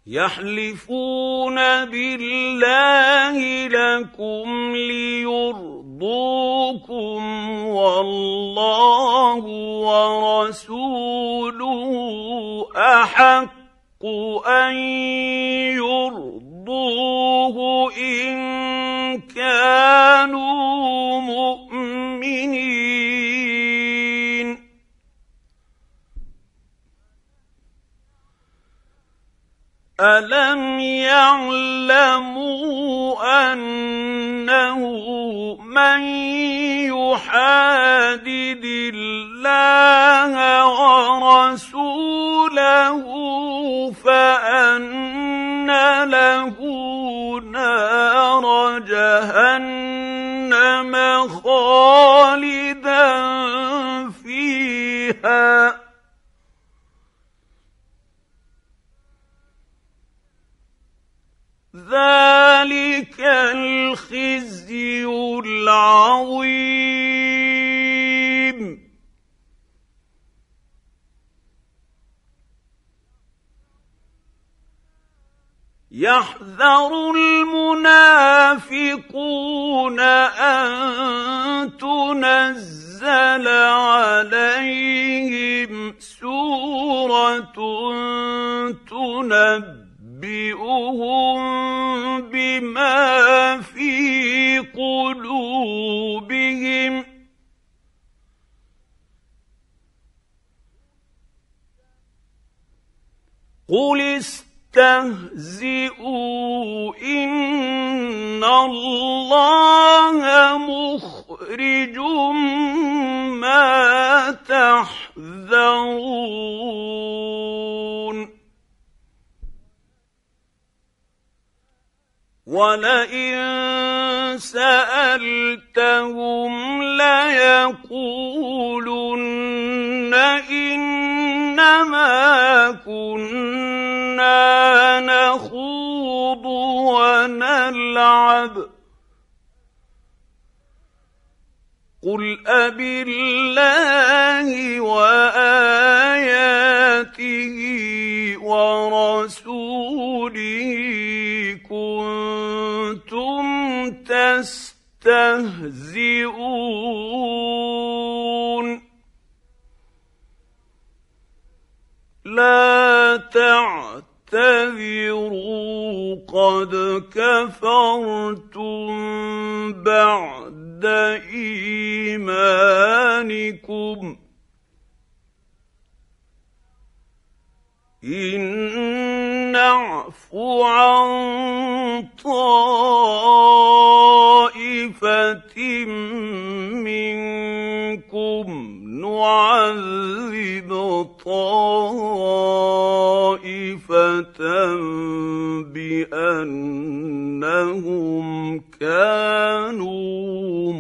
يحلفون بالله لكم ليرضوكم والله ورسوله أحق أن يرضوه إن كانوا مؤمنين. ألم يعلموا أنه من يحادد الله ورسوله فأن له نار جهنم خالدا فيها ذلك الخزي العظيم. يحذر المنافقون أن تنزل عليهم سورة تنبئهم بما في قلوبهم قل استهزئوا إن الله مخرج ما تحذرون. ولئن سألتهم ليقولن إنما كنا نخوض ونلعب قل أبالله وآياته ورسوله كنتم تستهزئون لا تعتذروا قد كفرتم بعد إيمانكم إن نعف عن طائفة منكم نعذب طائفة بأنهم كانوا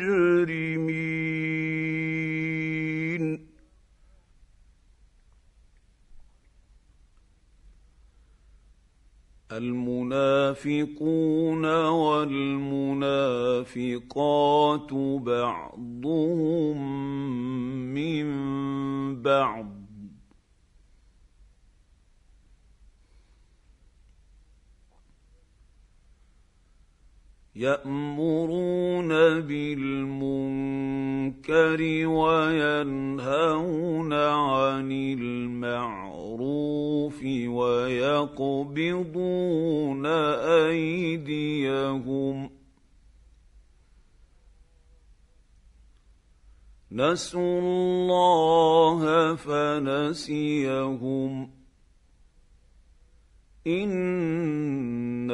مجرمين. المنافقون والمنافقات بعضهم من بعض يأمرون بالمنكر وينهون عن المعروف ويقبضون أيديهم نسوا الله فنسيهم إن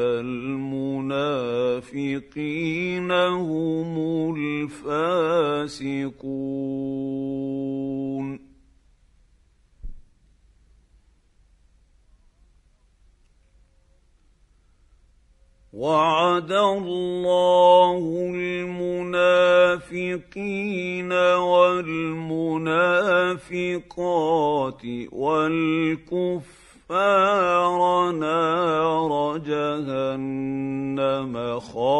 المنافقين هم الفاسقون. وعد الله المنافقين والمنافقات والكفار نار جهنم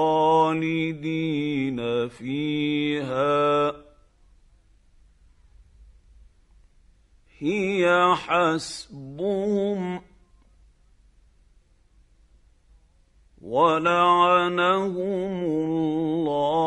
خالدين فيها هي حسبهم ولعنهم الله